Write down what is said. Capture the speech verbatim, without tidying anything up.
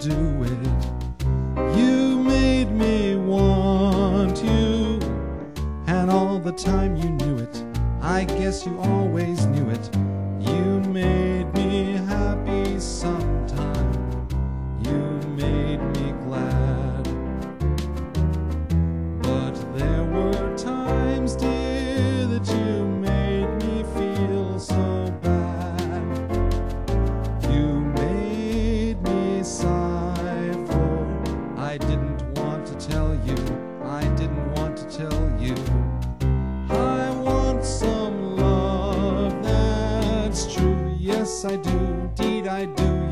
do it. You made me want you, and all the time you knew it. I guess you always knew it. You made me happy sometime. You made me glad. But there were times, dear, that you made me feel so bad. You made me sigh, for I didn't want to tell you. I didn't want to tell you. I want some love that's true. Yes, I do. Indeed, I do.